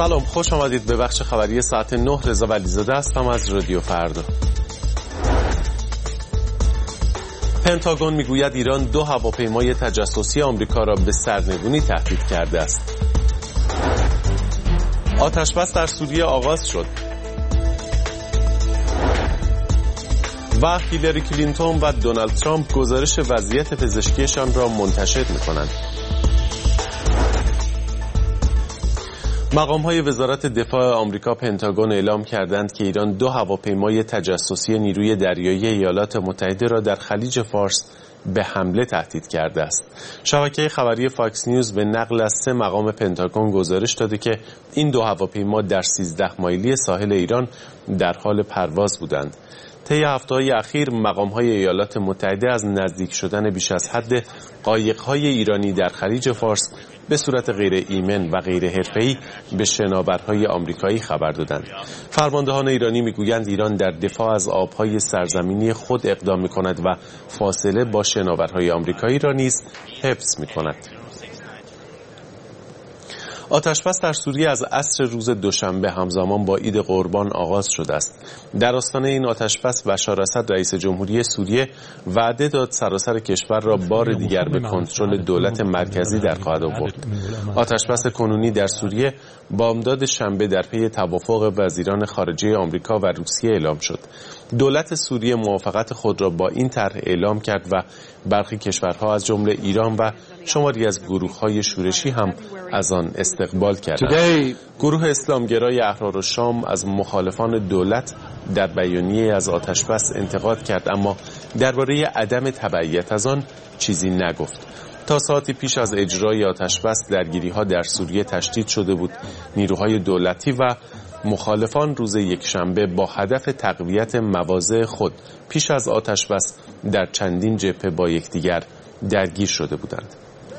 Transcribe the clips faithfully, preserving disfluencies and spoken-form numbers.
سلام، خوش آمدید به بخش خبری ساعت نه. رضا ولیزاده هستم از رادیو فردا. پنتاگون میگوید ایران دو هواپیمای تجسسی آمریکا را به سرنگونی تهدید کرده است. آتش‌بس در سوریه آغاز شد و هیلاری کلینتون و دونالد ترامپ گزارش وضعیت پزشکیشان را منتشر می‌کنند. مقام‌های وزارت دفاع آمریکا پنتاگون اعلام کردند که ایران دو هواپیمای تجسسی نیروی دریایی ایالات متحده را در خلیج فارس به حمله تهدید کرده است. شبکه خبری فاکس نیوز به نقل از سه مقام پنتاگون گزارش داده که این دو هواپیما در سیزده مایلی ساحل ایران در حال پرواز بودند. طی هفته‌های اخیر مقام‌های ایالات متحده از نزدیک شدن بیش از حد قایق‌های ایرانی در خلیج فارس به صورت غیر ایمن و غیر حرفه‌ای به شناورهای آمریکایی خبر دادند. فرماندهان ایرانی میگویند ایران در دفاع از آبهای سرزمینی خود اقدام می‌کند و فاصله با شناورهای آمریکایی را نیز حفظ می‌کند. آتش‌بس در سوریه از عصر روز دوشنبه همزمان با عید قربان آغاز شده است. در آستانه این آتش‌بس بشار اسد رئیس جمهوری سوریه وعده داد سراسر کشور را بار دیگر به کنترل دولت مرکزی در خواهد آورد. آتش‌بس کنونی در سوریه بامداد شنبه در پی توافق وزیران خارجه آمریکا و روسیه اعلام شد. دولت سوریه موافقت خود را با این طرح اعلام کرد و برخی کشورها از جمله ایران و شماری از گروه‌های شورشی هم از آن استقبال کردند. گروه اسلامگرای احرارالشام از مخالفان دولت در بیانیه از آتش‌بس انتقاد کرد، اما درباره عدم تبعیت از آن چیزی نگفت. تا ساعتی پیش از اجرای آتش‌بس درگیری‌ها در سوریه تشدید شده بود. نیروهای دولتی و مخالفان روز یکشنبه با هدف تقویت مواضع خود پیش از آتش‌بس در چندین جبهه با یکدیگر درگیر شده بودند.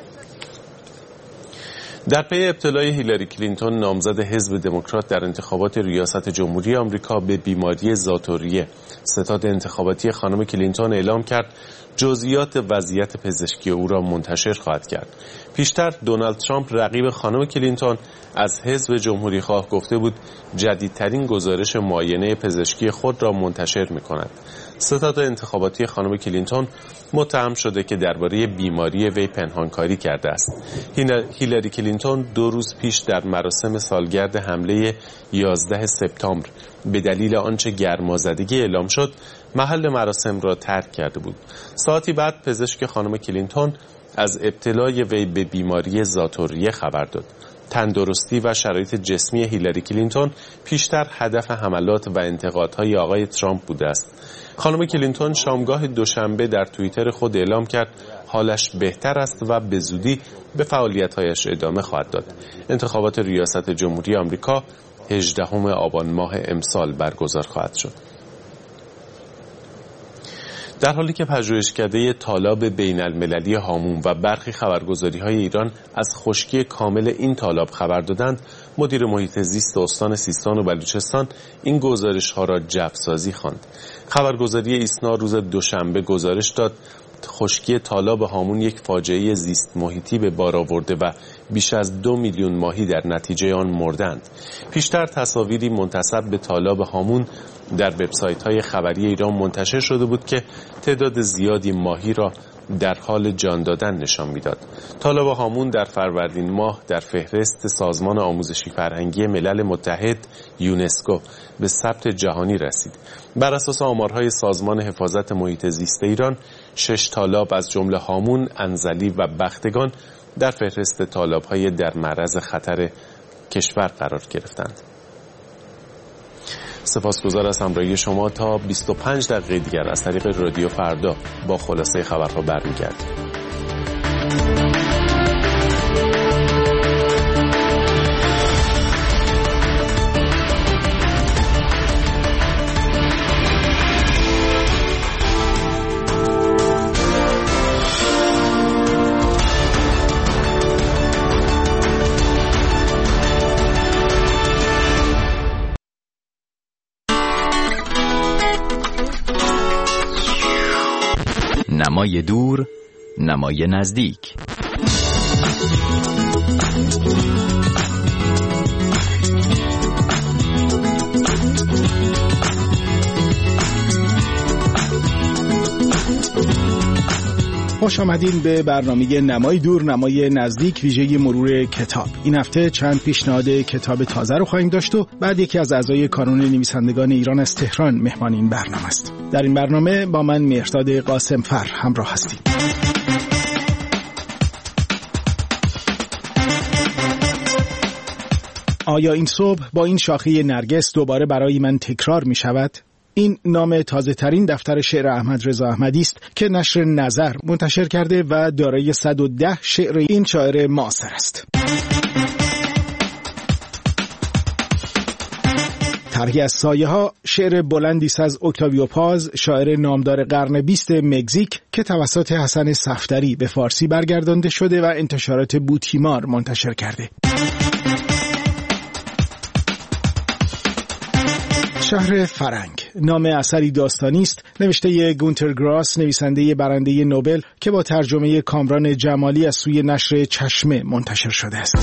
در پی ابتلای هیلاری کلینتون نامزد حزب دموکرات در انتخابات ریاست جمهوری آمریکا به بیماری ذات‌الریه، ستاد انتخاباتی خانم کلینتون اعلام کرد جزئیات وضعیت پزشکی او را منتشر خواهد کرد. پیشتر دونالد ترامپ رقیب خانم کلینتون از حزب جمهوری خواه گفته بود جدیدترین گزارش معاینه پزشکی خود را منتشر می‌کند. ستاد انتخاباتی خانم کلینتون متهم شده که درباره بیماری وی پنهانکاری کرده است. هیلاری کلینتون دو روز پیش در مراسم سالگرد حمله یازده سپتامبر به دلیل آنچه گرمازدگی اعلام شد محل مراسم را ترک کرده بود. ساعتی بعد پزشک خانم کلینتون از ابتلای وی به بیماری ذات‌الریه خبر داد. تندرستی و شرایط جسمی هیلاری کلینتون پیشتر هدف حملات و انتقادهای آقای ترامپ بوده است. خانم کلینتون شامگاه دوشنبه در توییتر خود اعلام کرد حالش بهتر است و به زودی به فعالیت‌هایش ادامه خواهد داد. انتخابات ریاست جمهوری آمریکا هجدهم آبان ماه امسال برگزار خواهد شد. در حالی که پژوهشکده تالاب بین المللی هامون و برخی خبرگزاری‌های ایران از خشکی کامل این تالاب خبر دادند، مدیر محیط زیست استان سیستان و بلوچستان این گزارش‌ها را جعف‌سازی خواند. خبرگزاری ایسنا روز دوشنبه گزارش داد خشکی تالاب هامون یک فاجعه زیست محیطی به بار آورده و بیش از دو میلیون ماهی در نتیجه آن مردند. پیشتر تصاویری منتسب به تالاب هامون در وبسایت‌های خبری ایران منتشر شده بود که تعداد زیادی ماهی را در حال جان دادن نشان میداد. تالاب هامون در فروردین ماه در فهرست سازمان آموزشی فرهنگی ملل متحد یونسکو به ثبت جهانی رسید. بر اساس آمارهای سازمان حفاظت محیط زیست ایران، شش تالاب از جمله هامون، انزلی و بختگان در فهرست تالاب‌های در معرض خطر کشور قرار گرفتند. سپاسگزار از همراهی شما. تا بیست و پنج دقیقه دیگر از طریق رادیو فردا با خلاصه خبرها برمیگردیم. نمای دور، نمای نزدیک. خوش آمدین به برنامه نمای دور نمای نزدیک ویژه مرور کتاب. این هفته چند پیشنهاد کتاب تازه رو خواهیم داشت و بعد یکی از اعضای کانون نویسندگان ایران از تهران مهمان این برنامه است. در این برنامه با من مهرداد قاسمفر همراه هستیم. آیا این صبح با این شاخه نرگس دوباره برای من تکرار می شود؟ این نام تازه ترین دفتر شعر احمد رضا احمدی است که نشر نظر منتشر کرده و دارای صد و ده شعر این شاعر معاصر است. طرحی از سایه ها، شعر بلندی است از اکتاویو پاز، شاعر نامدار قرن بیست مکزیک که توسط حسن صفدری به فارسی برگردانده شده و انتشارات بوتیمار منتشر کرده. شهر فرنگ نام اثری داستانی است نوشته گونتر گراس، نویسنده برنده نوبل که با ترجمه کامران جمالی از سوی نشر چشمه منتشر شده است.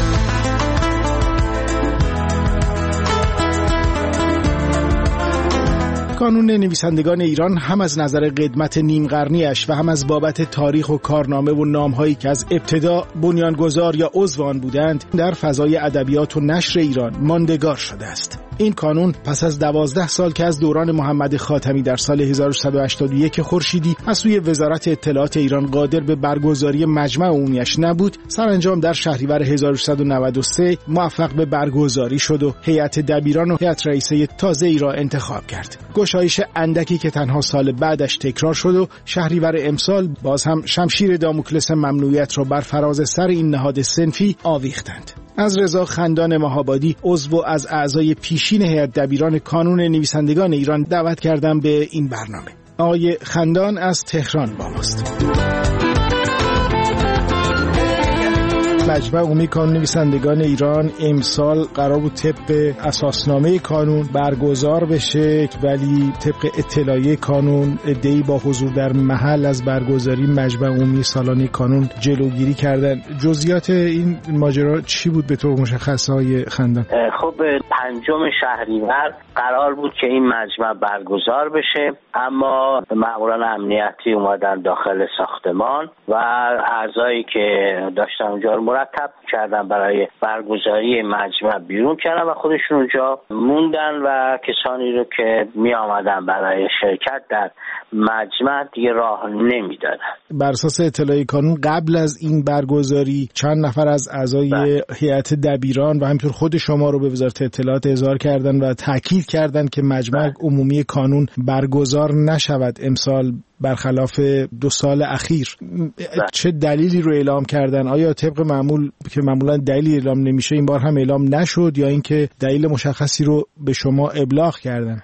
کانون نویسندگان ایران هم از نظر قدمت نیم قرنیش و هم از بابت تاریخ و کارنامه و نام‌هایی که از ابتدا بنیانگذار یا عضو آن بودند در فضای ادبیات و نشر ایران ماندگار شده است. این کانون پس از دوازده سال که از دوران محمد خاتمی در سال هزار و سیصد و هشتاد و یک خورشیدی از سوی وزارت اطلاعات ایران قادر به برگزاری مجمع عمومیش نبود، سرانجام در شهریور هزار و سیصد و نود و سه موفق به برگزاری شد و هیئت دبیران و هیئت رئیسه تازه ای را انتخاب کرد. گشایش اندکی که تنها سال بعدش تکرار شد و شهریور امسال باز هم شمشیر داموکلس ممنوعیت را بر فراز سر این نهاد صنفی آویختند. از رضا خندان مهابادی، عضو از اعضای پیشین هیئت دبیران کانون نویسندگان ایران، دعوت کردم به این برنامه. آقای خندان از تهران با ماست. مجمع عمومی کانون نویسندگان ایران امسال قرار بود طبق اساسنامه کانون برگزار بشه، ولی طبق اطلاعیه کانون عده‌ای با حضور در محل از برگزاری مجمع عمومی سالانه کانون جلوگیری کردن. جزئیات این ماجرا چی بود به طور مشخص های خندان؟ خب پنجم شهریور قرار بود که این مجمع برگزار بشه، اما ماموران امنیتی اومدن داخل ساختمان و اعضایی که داشتن اونجا رو مرتب کردن برای برگزاری مجمع بیرون کردن و خودشون اونجا موندن و کسانی رو که می آمدن برای شرکت در مجمع دیگه راه نمیدادن. بر اساس اطلاعیه کانون قبل از این برگزاری چند نفر از اعضای هیئت دبیران و همینطور خود شما رو به وزارت اطلاعات احضار کردن و تاکید کردن که مجمع بله. عمومی کانون برگزار نشود امسال برخلاف دو سال اخیر. بله. چه دلیلی رو اعلام کردن؟ آیا طبق معمول که معمولا دلیلی اعلام نمیشه این بار هم اعلام نشد یا اینکه دلیل مشخصی رو به شما ابلاغ کردن؟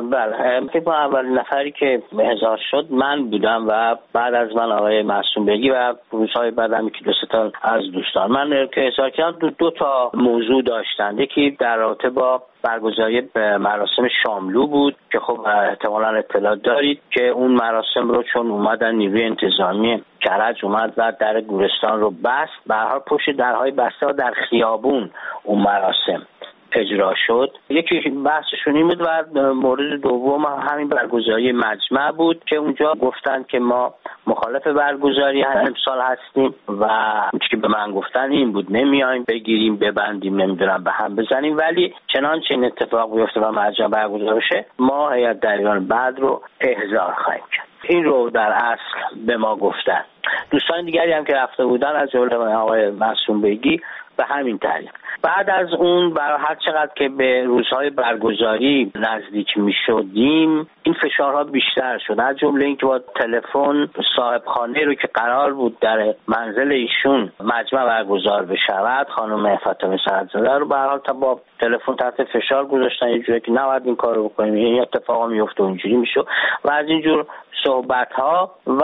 بله، فکر کنم اولین نفری که احضار شد من بودم و بعد از من آقای معصوم بیگی و روزهای بعدم که دو سه تا از دوستان. من که احضار کردم دو, دو تا موضوع داشتن. یکی در رابطه با برگزاری مراسم شاملو بود که خب احتمالاً اطلاع دارید که اون مراسم رو چون اومدن نیروی انتظامی کرج اومد و در گورستان رو بست، به هر حال پشت درهای بسته و در خیابون اون مراسم اجرا شد. یکی بحثشون این بود و مورد دوم همین برگزاری مجمع بود که اونجا گفتن که ما مخالف برگزاری امسال هستیم و چیزی که به من گفتن این بود نمیایم بگیریم ببندیم نمیدونم به هم بزنیم، ولی چنانچه این اتفاق بیفته و مجمع برگزار بشه ما هیئت دبیران بعد رو احضار خواهیم کرد. این رو در اصل به ما گفتن. دوستان دیگری هم که رفته بودن از جمله آقای معصوم بیگی به همین طریق. بعد از اون برای هر چقدر که به روزهای برگزاری نزدیک می شدیم این فشارها بیشتر شد، از جمله اینکه با تلفن صاحب خانه رو که قرار بود در منزل ایشون مجمع برگزار بشود، خانم فاطمه سعدزاده رو به هر حال تا با تلفن تحت فشار گذاشتن یه جوری که نباید این کارو بکنیم، این اتفاقا میفته اونجوری میشه و از اینجور صحبت ها. و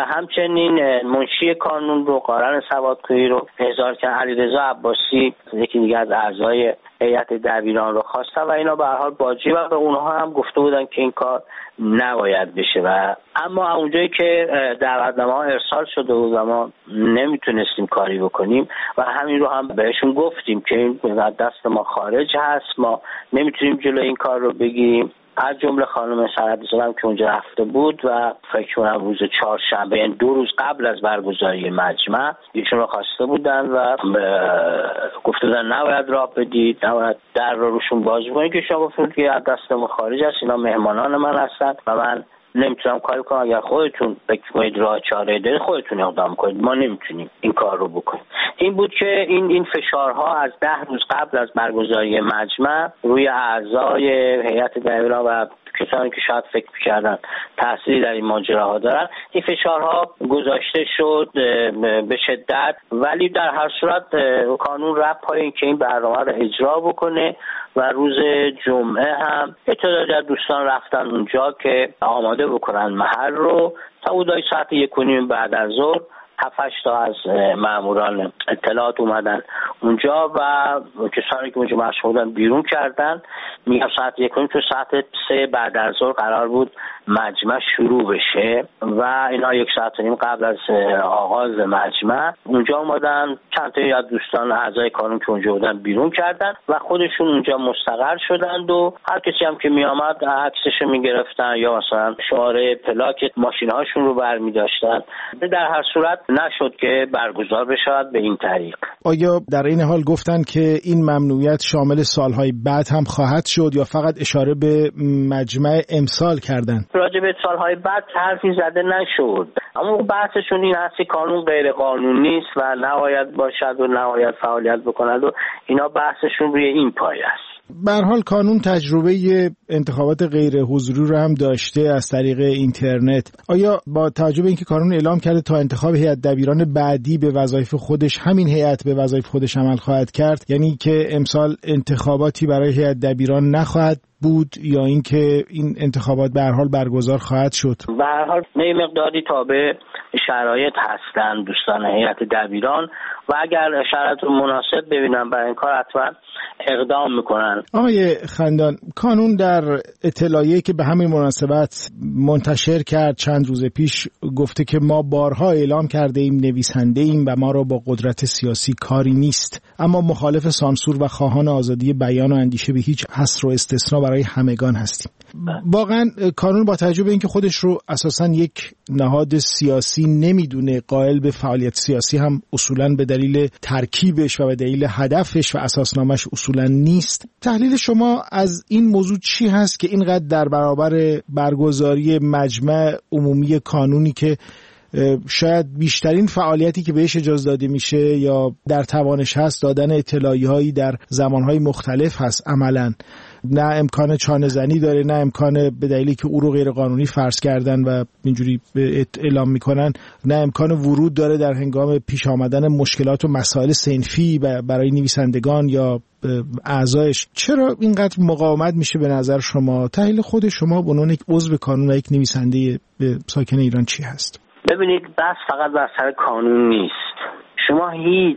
همچنین منشی کانون رو قارن سوادکویی رو احضار کرد، علیرضا عباسی یکی دیگه از اعضای هیئت دبیران رو خواستن و اینا به هر حال باجی و به اونها هم گفته بودن که این کار نباید بشه و اما اونجایی که دعوتنامه ها ارسال شده بود و ما نمیتونستیم کاری بکنیم و همین رو هم بهشون گفتیم که این دست ما خارج هست، ما نمیتونیم جلوی این کار رو بگیریم از جمله خانم سرحدی زادم که اونجا رفته بود و فکر کنم روز چهارشنبه، یعنی دو روز قبل از برگزاری مجمع، ایشون رو خواسته بودن و گفته بودن نباید راه بدید، نباید در رو روشون باز کنید، که شما گفتید که از دستم خارج است، اینا مهمانان من هستن و من نمیتونم کاری کنم. اگر خودتون فکر کنید راه چاره دارید خودتون اقدام کنید، ما نمیتونیم این کار رو بکنیم. این بود که این این فشارها از ده روز قبل از برگزاری مجمع روی اعضای هیئت دبیران و کسانی که شاید فکر می‌کردن تأثیری در این ماجراها دارن، این فشارها گذاشته شد به شدت، ولی در هر صورت قانون رفت پای این که این برنامه رو اجرا بکنه و روز جمعه هم تعدادی از دوستان رفتن اونجا که آماده بکنن محل رو. تا حدود ساعت یک و نیم بعد از ظهر هفت هشت تا از ماموران اطلاعات اومدن اونجا و کسانی که اونجا مشغول بودن بیرون کردن. میگم ساعت یک و نیم، تو ساعت سه بعد از ظهر قرار بود مجمع شروع بشه و اینا یک ساعت و نیم قبل از آغاز مجمع اونجا اومدن، چند تا از دوستان اعضای کانون که اونجا بودن بیرون کردن و خودشون اونجا مستقر شدند و هر کسی هم که می آمد عکسشو میگرفتن یا مثلا شماره پلاک ماشین‌هاشون رو برمی‌داشتن. در هر صورت نشد که برگزار بشود به این طریق. آیا در این حال گفتن که این ممنوعیت شامل سالهای بعد هم خواهد شد یا فقط اشاره به مجمع امسال کردن؟ راجع به سالهای بعد حرفی زده نشد، اما بحثشون این هست که قانون غیر قانونی است و نباید باشد و نباید فعالیت بکند و اینا بحثشون روی این پایه است. به هر حال قانون تجربه انتخابات غیر حضوری رو هم داشته از طریق اینترنت. آیا با توجه به اینکه قانون اعلام کرده تا انتخاب هیئت دبیران بعدی به وظایف خودش همین هیئت به وظایف خودش عمل خواهد کرد، یعنی که امسال انتخاباتی برای هیئت دبیران نخواهد بود یا اینکه این انتخابات به هر حال برگزار خواهد شد؟ به هر حال نه مقداری تابع شرایط هستند دوستان هیئت دبیران و اگر شرایط مناسب ببینن برای این کار حتما اقدام میکنن. آقای خندان، قانون در اطلاعیه‌ای که به همین مناسبت منتشر کرد چند روز پیش گفته که ما بارها اعلام کرده ایم نویسنده ایم و ما را با قدرت سیاسی کاری نیست، اما مخالف سانسور و خواهان آزادی بیان و اندیشه به هیچ حصر و استثنا برای همگان هستیم. واقعا قانون با توجه به اینکه خودش رو اساساً یک نهاد سیاسی نمیدونه، قائل به فعالیت سیاسی هم اصولاً به دلیل ترکیبش و به دلیل هدفش و اساسنامه‌اش اصولاً نیست. تحلیل شما از این موضوع چی هست که اینقدر در برابر برگزاری مجمع عمومی قانونی که شاید بیشترین فعالیتی که بهش اجازه داده میشه یا در توانش هست دادن اطلاعیه‌هایی در زمانهای مختلف هست، عملاً نه امکان چانه زنی داره، نه امکان به دلیلی که او رو غیر قانونی فرض کردن و اینجوری اعلام میکنن، نه امکان ورود داره در هنگام پیش آمدن مشکلات و مسائل صنفی برای نویسندگان یا اعضایش. چرا اینقدر مقاومت میشه به نظر شما؟ تحلیل خود شما به عنوان یک عضو قانون و یک نویسنده ساکن ایران چی هست؟ ببینید، بس فقط بر سر قانون نیست. شما هیچ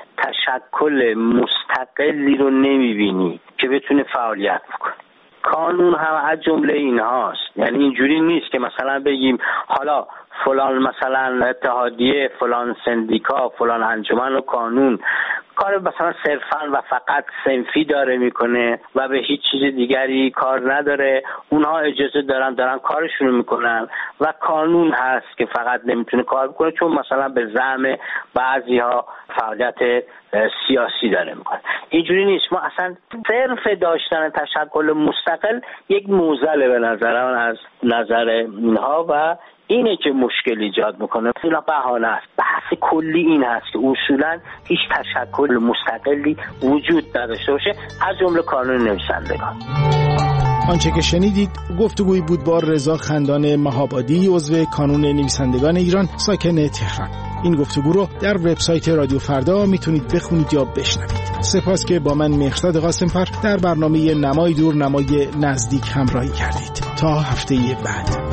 تشکل مستقلی رو نمیبینی که بتونه فعالیت بکنه. قانون هم از جمله اینهاست. یعنی اینجوری نیست که مثلا بگیم حالا فلان مثلا اتحادیه، فلان سندیکا، فلان انجمن و قانون کار مثلا صرفاً و فقط صنفی داره میکنه و به هیچ چیز دیگری کار نداره، اونها اجازه دارن دارن کارشونو میکنن و قانون هست که فقط نمیتونه کار بکنه چون مثلا به زعم بعضی‌ها فعالیت سیاسی داره میکنه. اینجوری نیست. ما اصلا صرف داشتن تشکل مستقل یک معضله به نظر من از نظر اینها و اینه که مشکل ایجاد میکنه. اینا بهانه است. بحث کلی این هست که اصولا هیچ تشکل مستقلی وجود نداشته باشه از جمله قانون نویسندگان. آنچه که شنیدید گفتگویی بود با رضا خندان مهابادی، عضو کانون نویسندگان ایران ساکن تهران. این گفتگو رو در وبسایت رادیو فردا میتونید بخونید یا بشنوید. سپاس که با من مهرداد قاسم‌فر در برنامه نمای دور نمای نزدیک همراهی کردید. تا هفته بعد.